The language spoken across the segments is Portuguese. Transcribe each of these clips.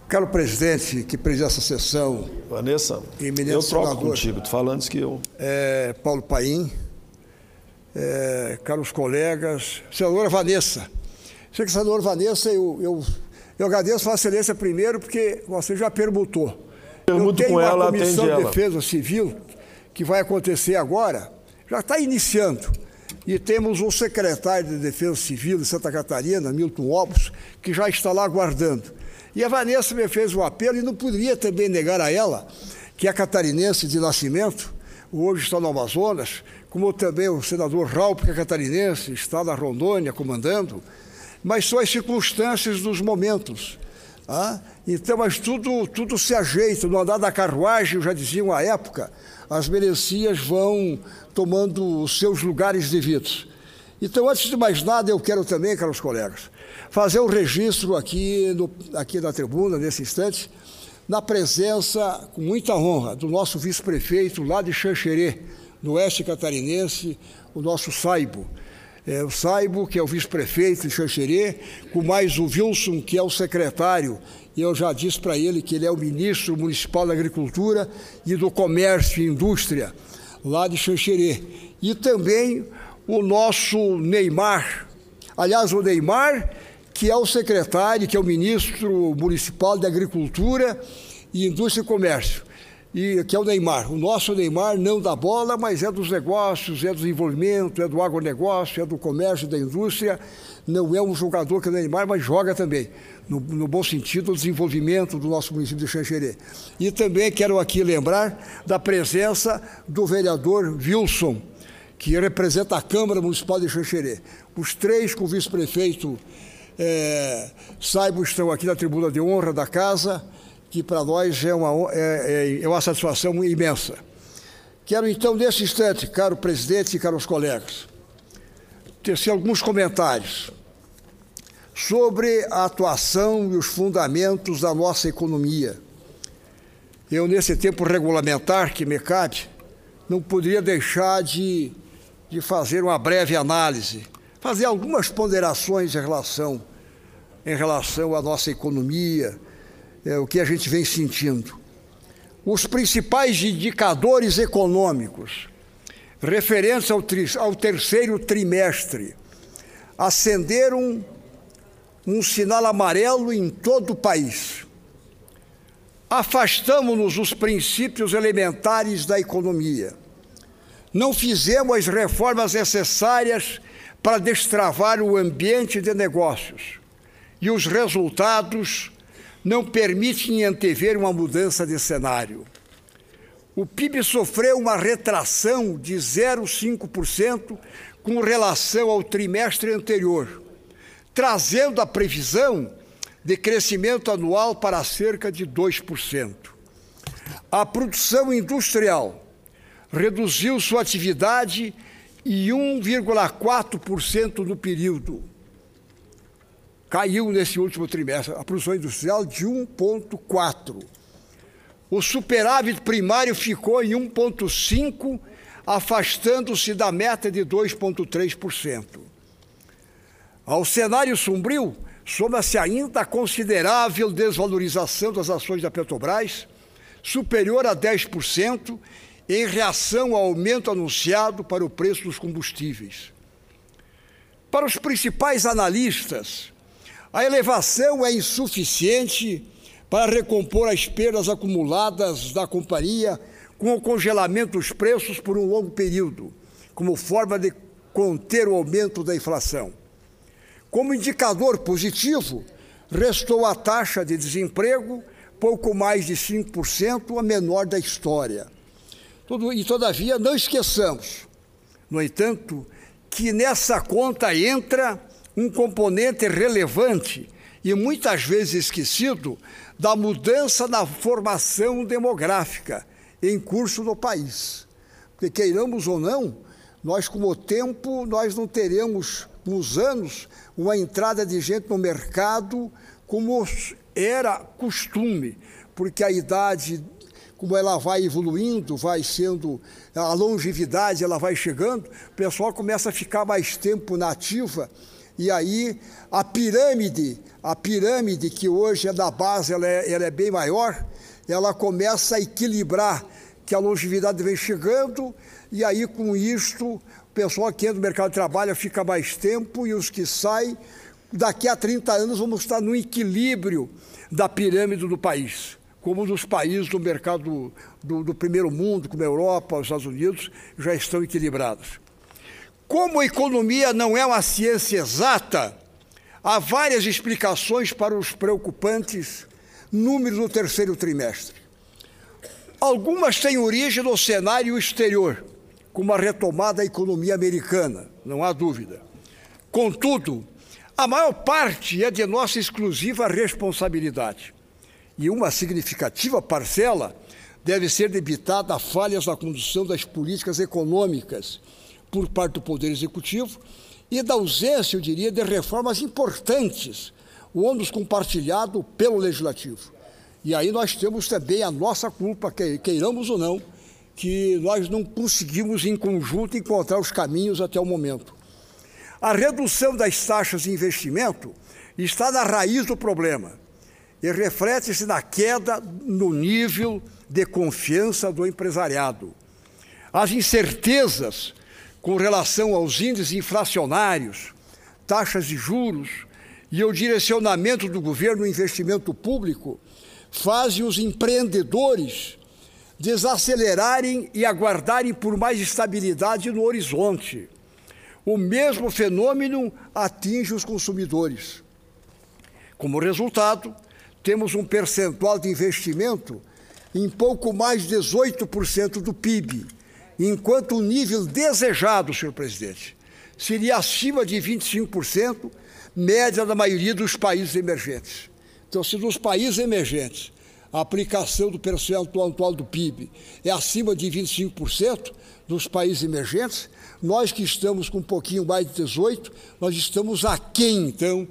Caro presidente, que preside essa sessão, Vanessa, eminente eu troco senador, contigo, tu fala antes que eu... Paulo Paim, caros colegas, senadora Vanessa. Sei que senadora Vanessa, eu agradeço a Vossa Excelência primeiro, porque você já permutou. Permuto com ela, atende ela. Eu tenho uma comissão de defesa civil que vai acontecer agora, já está iniciando. E temos um secretário de Defesa Civil de Santa Catarina, Milton Obos, que já está lá aguardando. E a Vanessa me fez um apelo, e não poderia também negar a ela, que é catarinense de nascimento, hoje está no Amazonas, como também o senador Raul, que é catarinense, está na Rondônia comandando, mas são as circunstâncias dos momentos. Então, mas tudo se ajeita, no andar da carruagem, já diziam à época, as melancias vão tomando os seus lugares devidos. Então, antes de mais nada, eu quero também, caros colegas, fazer um registro aqui na tribuna, nesse instante, na presença, com muita honra, do nosso vice-prefeito lá de Xanxerê, no oeste catarinense, o nosso Saibo. O Saibo, que é o vice-prefeito de Xanxerê, com mais o Wilson, que é o secretário, e eu já disse para ele que ele é o ministro municipal da Agricultura e do Comércio e Indústria, lá de Xanxerê. E também o nosso Neymar, aliás, o Neymar, que é o secretário, que é o ministro municipal da Agricultura e Indústria e Comércio, e que é o Neymar. O nosso Neymar não da bola, mas é dos negócios, é do desenvolvimento, é do agronegócio, é do comércio, da indústria. Não é um jogador que é o Neymar, mas joga também, no bom sentido, o desenvolvimento do nosso município de Xanxerê. E também quero aqui lembrar da presença do vereador Wilson, que representa a Câmara Municipal de Xanxerê. Os três com o vice-prefeito Saibo estão aqui na tribuna de honra da casa, que para nós é uma satisfação imensa. Quero então, nesse instante, caro presidente e caros colegas, tecer alguns comentários sobre a atuação e os fundamentos da nossa economia. Eu, nesse tempo regulamentar que me cabe, não poderia deixar de fazer uma breve análise, fazer algumas ponderações em relação à nossa economia, o que a gente vem sentindo. Os principais indicadores econômicos referentes ao terceiro trimestre acenderam um sinal amarelo em todo o país. Afastamo-nos dos princípios elementares da economia. Não fizemos as reformas necessárias para destravar o ambiente de negócios. E os resultados não permitem antever uma mudança de cenário. O PIB sofreu uma retração de 0,5% com relação ao trimestre anterior, trazendo a previsão de crescimento anual para cerca de 2%. A produção industrial reduziu sua atividade em 1,4% no período. Caiu nesse último trimestre a produção industrial de 1,4%. O superávit primário ficou em 1,5%, afastando-se da meta de 2,3%. Ao cenário sombrio, soma-se ainda a considerável desvalorização das ações da Petrobras, superior a 10%, em reação ao aumento anunciado para o preço dos combustíveis. Para os principais analistas, a elevação é insuficiente para recompor as perdas acumuladas da companhia com o congelamento dos preços por um longo período, como forma de conter o aumento da inflação. Como indicador positivo, restou a taxa de desemprego, pouco mais de 5%, a menor da história. Todavia, não esqueçamos, no entanto, que nessa conta entra um componente relevante e muitas vezes esquecido da mudança na formação demográfica em curso no país. Porque, queiramos ou não, nós, com o tempo, nós não teremos, nos anos, uma entrada de gente no mercado como era costume, porque a idade, como ela vai evoluindo, vai sendo, a longevidade ela vai chegando, o pessoal começa a ficar mais tempo na ativa E aí a pirâmide que hoje é da base, ela é bem maior, ela começa a equilibrar, que a longevidade vem chegando, e aí com isto o pessoal que entra no mercado de trabalho fica mais tempo, e os que saem, daqui a 30 anos vamos estar no equilíbrio da pirâmide do país, como nos países do mercado do primeiro mundo, como a Europa, os Estados Unidos, já estão equilibrados. Como a economia não é uma ciência exata, há várias explicações para os preocupantes números do terceiro trimestre. Algumas têm origem no cenário exterior, como a retomada da economia americana, não há dúvida. Contudo, a maior parte é de nossa exclusiva responsabilidade, e uma significativa parcela deve ser debitada a falhas na condução das políticas econômicas por parte do Poder Executivo e da ausência, eu diria, de reformas importantes, o ônus compartilhado pelo Legislativo. E aí nós temos também a nossa culpa, queiramos ou não, que nós não conseguimos em conjunto encontrar os caminhos até o momento. A redução das taxas de investimento está na raiz do problema e reflete-se na queda no nível de confiança do empresariado. As incertezas com relação aos índices inflacionários, taxas de juros e o direcionamento do governo no investimento público fazem os empreendedores desacelerarem e aguardarem por mais estabilidade no horizonte. O mesmo fenômeno atinge os consumidores. Como resultado, temos um percentual de investimento em pouco mais de 18% do PIB, enquanto o nível desejado, senhor presidente, seria acima de 25%, média da maioria dos países emergentes. Então, se nos países emergentes a aplicação do percentual do PIB é acima de 25% dos países emergentes, nós que estamos com um pouquinho mais de 18%, nós estamos aquém, então,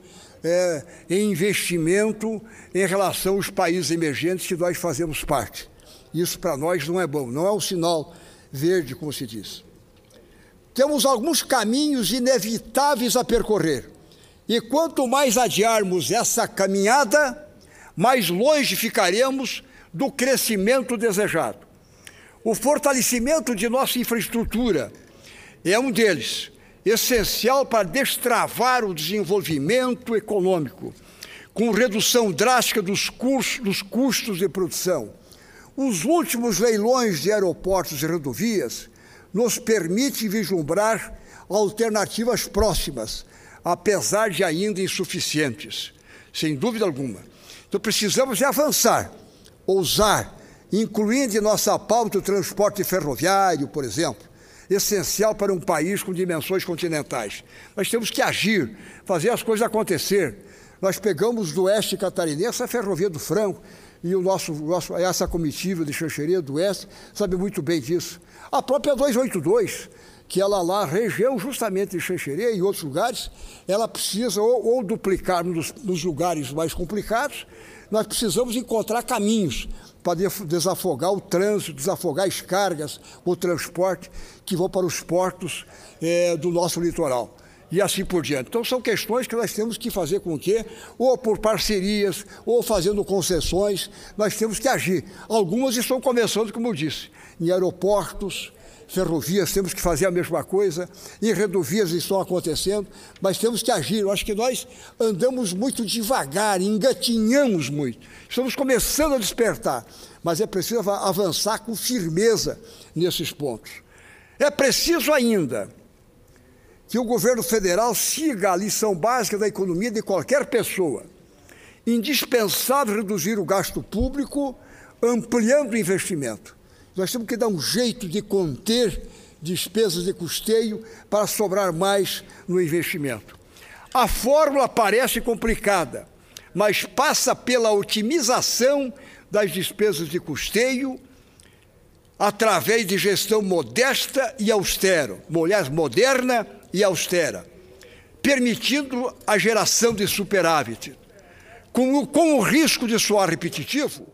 em investimento em relação aos países emergentes que nós fazemos parte. Isso para nós não é bom, não é um sinal verde, como se diz. Temos alguns caminhos inevitáveis a percorrer, e quanto mais adiarmos essa caminhada, mais longe ficaremos do crescimento desejado. O fortalecimento de nossa infraestrutura é um deles, essencial para destravar o desenvolvimento econômico, com redução drástica dos custos de produção. Os últimos leilões de aeroportos e rodovias nos permitem vislumbrar alternativas próximas, apesar de ainda insuficientes, sem dúvida alguma. Então precisamos de avançar, ousar, incluindo em nossa pauta o transporte ferroviário, por exemplo, essencial para um país com dimensões continentais. Nós temos que agir, fazer as coisas acontecer. Nós pegamos do oeste catarinense a ferrovia do Franco, e essa comitiva de Xanxerê do Oeste sabe muito bem disso. A própria 282, que ela lá, região justamente de Xanxerê e outros lugares, ela precisa ou duplicar nos lugares mais complicados, nós precisamos encontrar caminhos para desafogar o trânsito, desafogar as cargas, o transporte que vão para os portos do nosso litoral. E assim por diante. Então, são questões que nós temos que fazer com que, ou por parcerias, ou fazendo concessões, nós temos que agir. Algumas estão começando, como eu disse, em aeroportos, ferrovias, temos que fazer a mesma coisa, em rodovias estão acontecendo, mas temos que agir. Eu acho que nós andamos muito devagar, engatinhamos muito. Estamos começando a despertar, mas é preciso avançar com firmeza nesses pontos. É preciso ainda que o governo federal siga a lição básica da economia de qualquer pessoa. Indispensável reduzir o gasto público, ampliando o investimento. Nós temos que dar um jeito de conter despesas de custeio para sobrar mais no investimento. A fórmula parece complicada, mas passa pela otimização das despesas de custeio através de gestão modesta e austera, aliás, moderna e austera, permitindo a geração de superávit. Com o risco de soar repetitivo,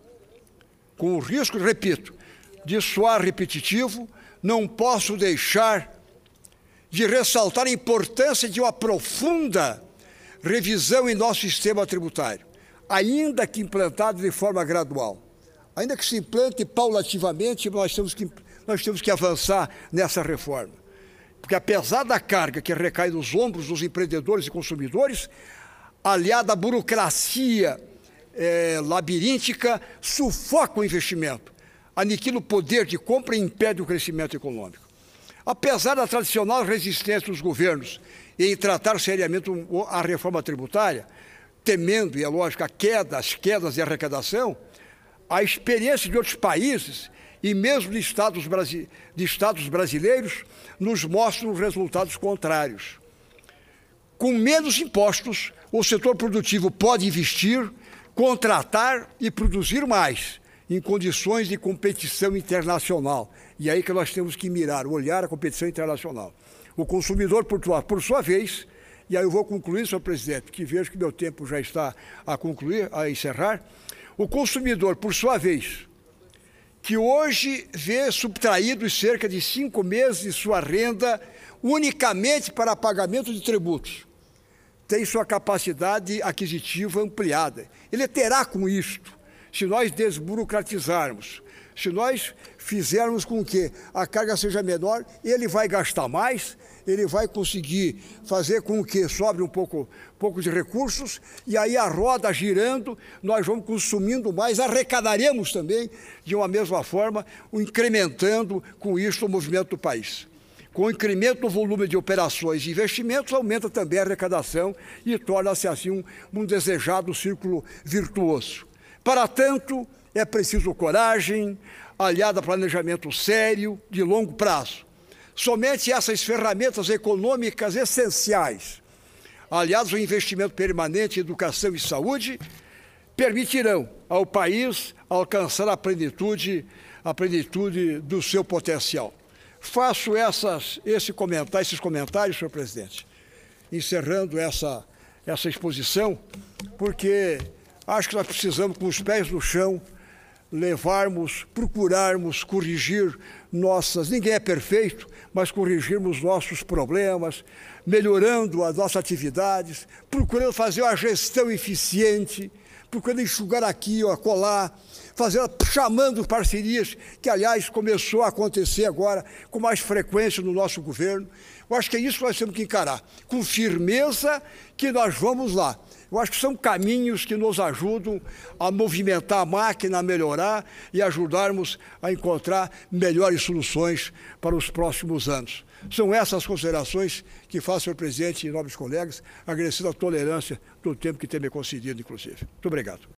de soar repetitivo, não posso deixar de ressaltar a importância de uma profunda revisão em nosso sistema tributário, ainda que implantado de forma gradual. Ainda que se implante paulativamente, nós temos que avançar nessa reforma. Porque apesar da carga que recai nos ombros dos empreendedores e consumidores, aliada à burocracia labiríntica, sufoca o investimento, aniquila o poder de compra e impede o crescimento econômico. Apesar da tradicional resistência dos governos em tratar seriamente a reforma tributária, temendo, e é lógico, as quedas de arrecadação, a experiência de outros países e mesmo de estados brasileiros nos mostram resultados contrários. Com menos impostos, o setor produtivo pode investir, contratar e produzir mais, em condições de competição internacional. E é aí que nós temos que mirar, olhar a competição internacional. O consumidor, por sua vez, e aí eu vou concluir, senhor presidente, que vejo que meu tempo já está a encerrar, o consumidor, por sua vez, que hoje vê subtraídos cerca de 5 meses de sua renda unicamente para pagamento de tributos, tem sua capacidade aquisitiva ampliada. Ele terá com isto, se nós desburocratizarmos, se nós fizermos com que a carga seja menor, ele vai gastar mais, ele vai conseguir fazer com que sobre um pouco de recursos, e aí a roda girando, nós vamos consumindo mais, arrecadaremos também, de uma mesma forma, incrementando com isso o movimento do país. Com o incremento do volume de operações e investimentos, aumenta também a arrecadação e torna-se assim um desejado círculo virtuoso. Para tanto, é preciso coragem, aliada a planejamento sério, de longo prazo. Somente essas ferramentas econômicas essenciais, aliadas ao investimento permanente em educação e saúde, permitirão ao país alcançar a plenitude do seu potencial. Faço esses comentários, senhor presidente, encerrando essa exposição, porque acho que nós precisamos, com os pés no chão, procurarmos corrigir ninguém é perfeito, mas corrigirmos nossos problemas, melhorando as nossas atividades, procurando fazer uma gestão eficiente, procurando enxugar aqui ou acolá, chamando parcerias, que, aliás, começou a acontecer agora com mais frequência no nosso governo. Eu acho que é isso que nós temos que encarar, com firmeza, que nós vamos lá. Eu acho que são caminhos que nos ajudam a movimentar a máquina, a melhorar e ajudarmos a encontrar melhores soluções para os próximos anos. São essas considerações que faço, senhor presidente e nobres colegas, agradecendo a tolerância do tempo que tem me concedido, inclusive. Muito obrigado.